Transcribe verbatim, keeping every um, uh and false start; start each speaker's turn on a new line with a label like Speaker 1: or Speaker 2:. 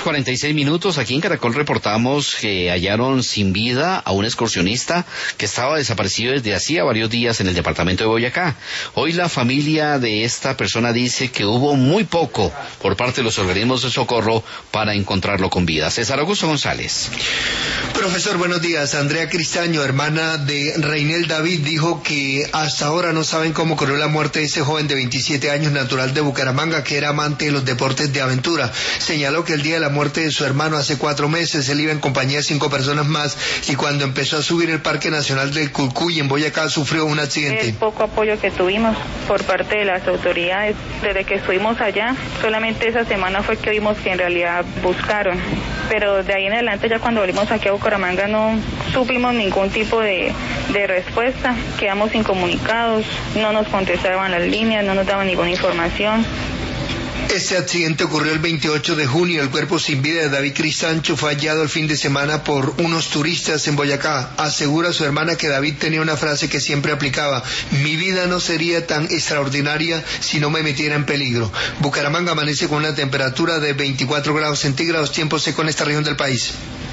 Speaker 1: cuarenta y seis minutos. Aquí en Caracol reportamos que hallaron sin vida a un excursionista que estaba desaparecido desde hacía varios días en el departamento de Boyacá. Hoy la familia de esta persona dice que hubo muy poco por parte de los organismos de socorro para encontrarlo con vida. César Augusto González.
Speaker 2: Profesor, buenos días. Andrea Cristaño, hermana de Reinel David, dijo que hasta ahora no saben cómo ocurrió la muerte de ese joven de veintisiete años, natural de Bucaramanga, que era amante de los deportes de aventura. Señaló que el día de la muerte de su hermano hace cuatro meses, él iba en compañía de cinco personas más y cuando empezó a subir el Parque Nacional del Cucuy en Boyacá sufrió un accidente.
Speaker 3: El poco apoyo que tuvimos por parte de las autoridades desde que estuvimos allá, solamente esa semana fue que vimos que en realidad buscaron, pero de ahí en adelante ya cuando volvimos aquí a Bucaramanga no supimos ningún tipo de, de respuesta, quedamos incomunicados, no nos contestaban las líneas, no nos daban ninguna información.
Speaker 2: Este accidente ocurrió el veintiocho de junio. El cuerpo sin vida de David Cristancho fue hallado el fin de semana por unos turistas en Boyacá. Asegura su hermana que David tenía una frase que siempre aplicaba: mi vida no sería tan extraordinaria si no me metiera en peligro. Bucaramanga amanece con una temperatura de veinticuatro grados centígrados, tiempo seco en esta región del país.